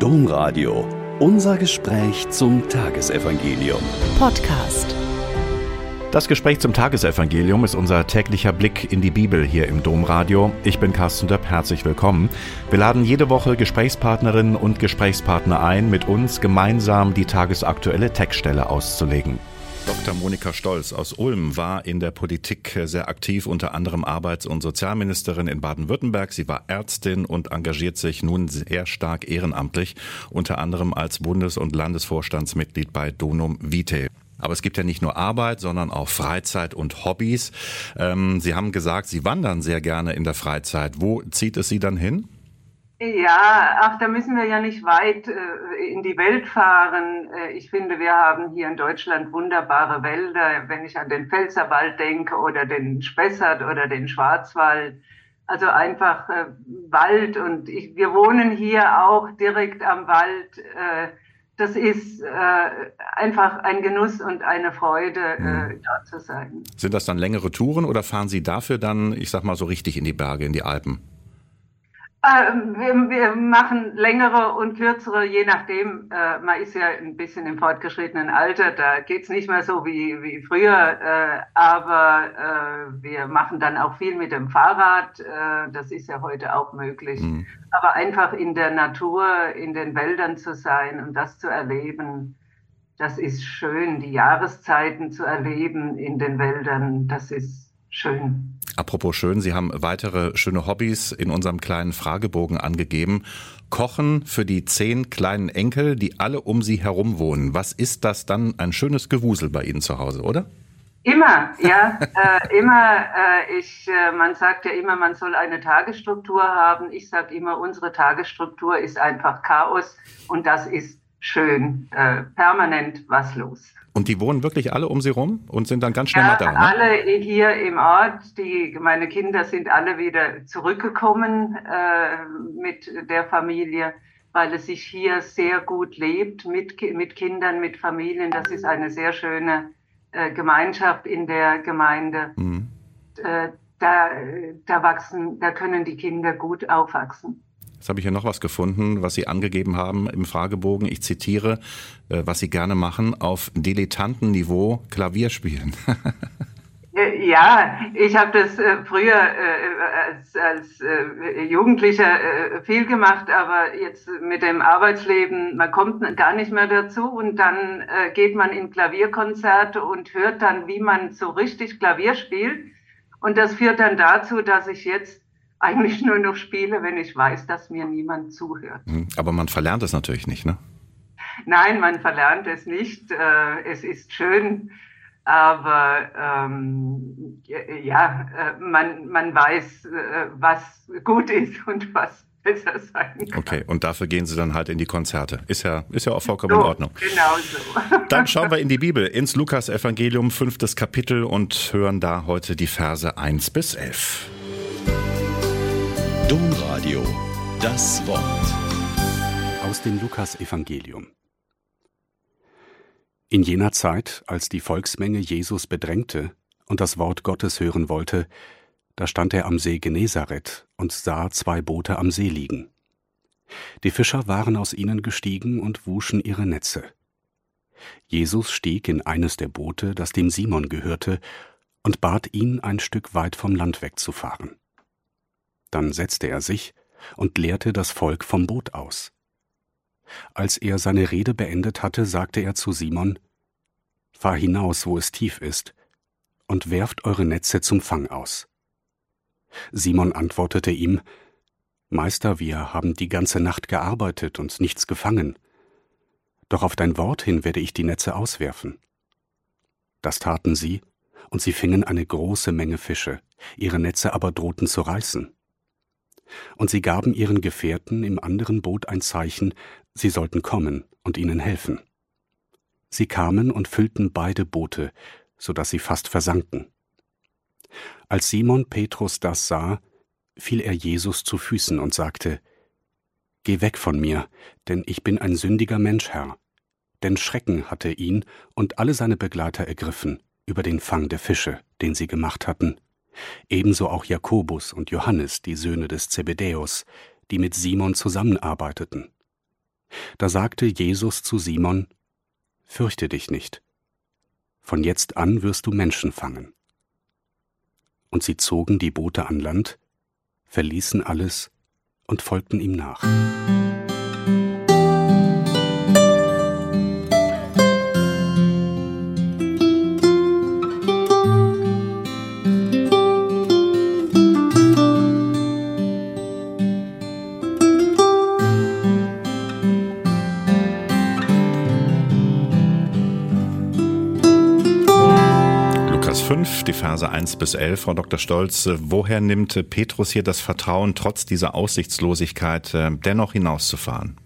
Domradio. Unser Gespräch zum Tagesevangelium. Podcast. Das Gespräch zum Tagesevangelium ist unser täglicher Blick in die Bibel hier im Domradio. Ich bin Carsten Döpp, herzlich willkommen. Wir laden jede Woche Gesprächspartnerinnen und Gesprächspartner ein, mit uns gemeinsam die tagesaktuelle Textstelle auszulegen. Dr. Monika Stolz aus Ulm war in der Politik sehr aktiv, unter anderem Arbeits- und Sozialministerin in Baden-Württemberg. Sie war Ärztin und engagiert sich nun sehr stark ehrenamtlich, unter anderem als Bundes- und Landesvorstandsmitglied bei Donum Vitae. Aber es gibt ja nicht nur Arbeit, sondern auch Freizeit und Hobbys. Sie haben gesagt, Sie wandern sehr gerne in der Freizeit. Wo zieht es Sie dann hin? Ja, da müssen wir ja nicht weit in die Welt fahren. Ich finde, wir haben hier in Deutschland wunderbare Wälder, wenn ich an den Pfälzerwald denke oder den Spessart oder den Schwarzwald. Also einfach Wald, und wir wohnen hier auch direkt am Wald. Das ist einfach ein Genuss und eine Freude, dort zu sein. Sind das dann längere Touren oder fahren Sie dafür dann, ich sag mal so richtig in die Berge, in die Alpen? Wir machen längere und kürzere, je nachdem. Man ist ja ein bisschen im fortgeschrittenen Alter, da geht's nicht mehr so wie früher. Aber wir machen dann auch viel mit dem Fahrrad. Das ist ja heute auch möglich. Aber einfach in der Natur, in den Wäldern zu sein und das zu erleben, das ist schön. Die Jahreszeiten zu erleben in den Wäldern, das ist schön. Apropos schön, Sie haben weitere schöne Hobbys in unserem kleinen Fragebogen angegeben. Kochen für die 10 kleinen Enkel, die alle um Sie herum wohnen. Was ist das dann? Ein schönes Gewusel bei Ihnen zu Hause, oder? Immer, ja, immer. Man sagt ja immer, man soll eine Tagesstruktur haben. Ich sage immer, unsere Tagesstruktur ist einfach Chaos, und das ist schön. Permanent was los. Und die wohnen wirklich alle um Sie rum und sind dann ganz schnell mal da, ne? Alle hier im Ort. Meine Kinder sind alle wieder zurückgekommen mit der Familie, weil es sich hier sehr gut lebt mit Kindern, mit Familien. Das ist eine sehr schöne Gemeinschaft in der Gemeinde. Da können die Kinder gut aufwachsen. Jetzt habe ich hier noch was gefunden, was Sie angegeben haben im Fragebogen. Ich zitiere, was Sie gerne machen: auf Dilettantenniveau Klavier spielen. Ja, ich habe das früher als Jugendlicher viel gemacht, aber jetzt mit dem Arbeitsleben, man kommt gar nicht mehr dazu, und dann geht man in Klavierkonzerte und hört dann, wie man so richtig Klavier spielt, und das führt dann dazu, dass ich jetzt eigentlich nur noch spiele, wenn ich weiß, dass mir niemand zuhört. Aber man verlernt es natürlich nicht, ne? Nein, man verlernt es nicht. Es ist schön, aber man weiß, was gut ist und was besser sein kann. Okay, und dafür gehen Sie dann halt in die Konzerte. Ist ja auch vollkommen in Ordnung. Genau so. Dann schauen wir in die Bibel, ins Lukas-Evangelium, 5. Kapitel, und hören da heute die Verse 1 bis 11. Domradio, das Wort. Aus dem Lukas-Evangelium. In jener Zeit, als die Volksmenge Jesus bedrängte und das Wort Gottes hören wollte, da stand er am See Genezareth und sah 2 Boote am See liegen. Die Fischer waren aus ihnen gestiegen und wuschen ihre Netze. Jesus stieg in eines der Boote, das dem Simon gehörte, und bat ihn, ein Stück weit vom Land wegzufahren. Dann setzte er sich und lehrte das Volk vom Boot aus. Als er seine Rede beendet hatte, sagte er zu Simon: »Fahr hinaus, wo es tief ist, und werft eure Netze zum Fang aus.« Simon antwortete ihm: »Meister, wir haben die ganze Nacht gearbeitet und nichts gefangen. Doch auf dein Wort hin werde ich die Netze auswerfen.« Das taten sie, und sie fingen eine große Menge Fische, ihre Netze aber drohten zu reißen. Und sie gaben ihren Gefährten im anderen Boot ein Zeichen, sie sollten kommen und ihnen helfen. Sie kamen und füllten beide Boote, so dass sie fast versanken. Als Simon Petrus das sah, fiel er Jesus zu Füßen und sagte: »Geh weg von mir, denn ich bin ein sündiger Mensch, Herr.« Denn Schrecken hatte ihn und alle seine Begleiter ergriffen über den Fang der Fische, den sie gemacht hatten. Ebenso auch Jakobus und Johannes, die Söhne des Zebedäus, die mit Simon zusammenarbeiteten. Da sagte Jesus zu Simon: Fürchte dich nicht, von jetzt an wirst du Menschen fangen. Und sie zogen die Boote an Land, verließen alles und folgten ihm nach. Die Verse 1 bis 11, Frau Dr. Stolz. Woher nimmt Petrus hier das Vertrauen, trotz dieser Aussichtslosigkeit dennoch hinauszufahren?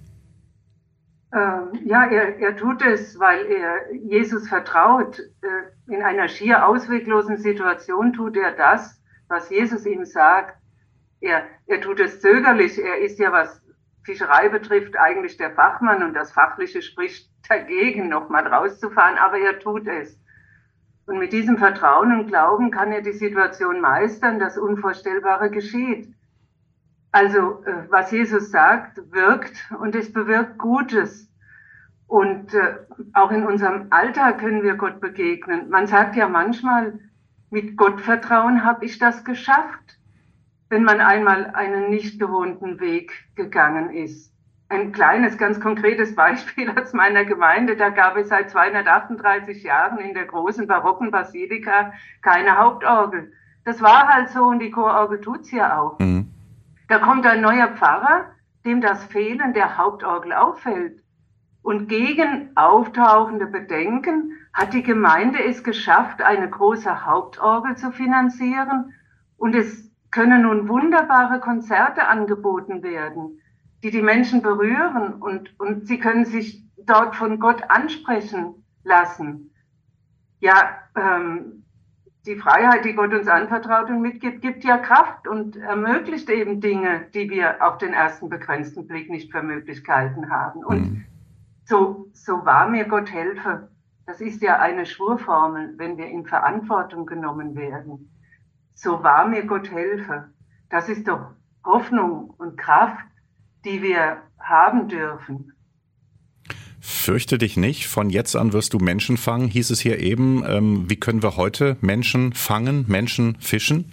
Er tut es, weil er Jesus vertraut. In einer schier ausweglosen Situation tut er das, was Jesus ihm sagt. Er tut es zögerlich. Er ist ja, was Fischerei betrifft, eigentlich der Fachmann und das Fachliche spricht dagegen, nochmal rauszufahren, aber er tut es. Und mit diesem Vertrauen und Glauben kann er die Situation meistern, das Unvorstellbare geschieht. Also, was Jesus sagt, wirkt und es bewirkt Gutes. Und auch in unserem Alltag können wir Gott begegnen. Man sagt ja manchmal, mit Gottvertrauen habe ich das geschafft, wenn man einmal einen nicht gewohnten Weg gegangen ist. Ein kleines, ganz konkretes Beispiel aus meiner Gemeinde. Da gab es seit 238 Jahren in der großen barocken Basilika keine Hauptorgel. Das war halt so und die Chororgel tut's ja auch. Mhm. Da kommt ein neuer Pfarrer, dem das Fehlen der Hauptorgel auffällt. Und gegen auftauchende Bedenken hat die Gemeinde es geschafft, eine große Hauptorgel zu finanzieren. Und es können nun wunderbare Konzerte angeboten werden, die Menschen berühren und sie können sich dort von Gott ansprechen lassen. Ja, die Freiheit, die Gott uns anvertraut und mitgibt, gibt ja Kraft und ermöglicht eben Dinge, die wir auf den ersten begrenzten Blick nicht für möglich gehalten haben. Und so wahr mir Gott helfe, das ist ja eine Schwurformel, wenn wir in Verantwortung genommen werden. So wahr mir Gott helfe, das ist doch Hoffnung und Kraft, die wir haben dürfen. Fürchte dich nicht, von jetzt an wirst du Menschen fangen, hieß es hier eben. Wie können wir heute Menschen fangen, Menschen fischen?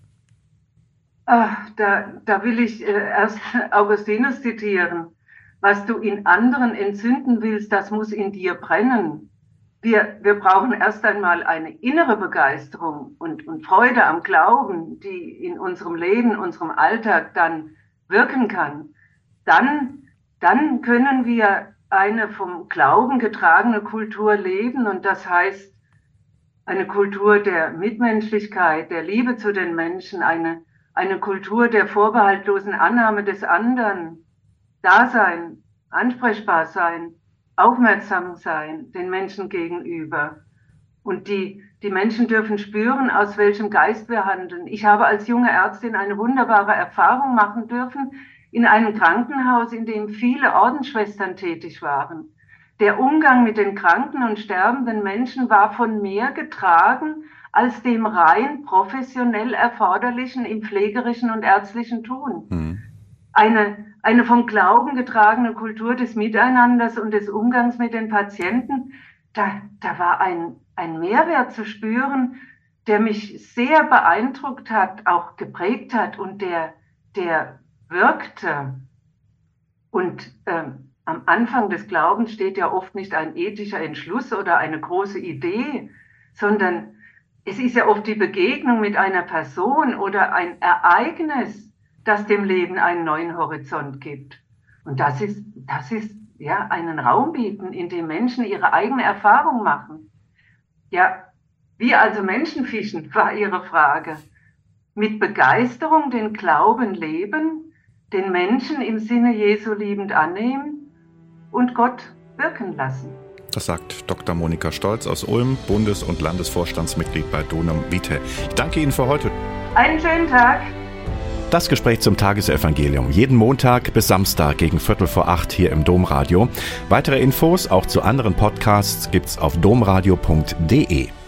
Da will ich erst Augustinus zitieren. Was du in anderen entzünden willst, das muss in dir brennen. Wir brauchen erst einmal eine innere Begeisterung und Freude am Glauben, die in unserem Leben, unserem Alltag dann wirken kann. Dann können wir eine vom Glauben getragene Kultur leben und das heißt eine Kultur der Mitmenschlichkeit, der Liebe zu den Menschen, eine Kultur der vorbehaltlosen Annahme des anderen, Dasein, ansprechbar sein, aufmerksam sein den Menschen gegenüber. Und die Menschen dürfen spüren, aus welchem Geist wir handeln. Ich habe als junge Ärztin eine wunderbare Erfahrung machen dürfen, in einem Krankenhaus, in dem viele Ordensschwestern tätig waren. Der Umgang mit den kranken und sterbenden Menschen war von mehr getragen als dem rein professionell Erforderlichen im pflegerischen und ärztlichen Tun. Mhm. Eine vom Glauben getragene Kultur des Miteinanders und des Umgangs mit den Patienten, da war ein Mehrwert zu spüren, der mich sehr beeindruckt hat, auch geprägt hat und der wirkte. Und am Anfang des Glaubens steht ja oft nicht ein ethischer Entschluss oder eine große Idee, sondern es ist ja oft die Begegnung mit einer Person oder ein Ereignis, das dem Leben einen neuen Horizont gibt. Und das ist ja einen Raum bieten, in dem Menschen ihre eigene Erfahrung machen. Ja, wie also Menschen fischen, war Ihre Frage. Mit Begeisterung den Glauben leben, den Menschen im Sinne Jesu liebend annehmen und Gott wirken lassen. Das sagt Dr. Monika Stolz aus Ulm, Bundes- und Landesvorstandsmitglied bei Donum Vitae. Ich danke Ihnen für heute. Einen schönen Tag. Das Gespräch zum Tagesevangelium. Jeden Montag bis Samstag gegen 7:45 hier im Domradio. Weitere Infos auch zu anderen Podcasts gibt's auf domradio.de.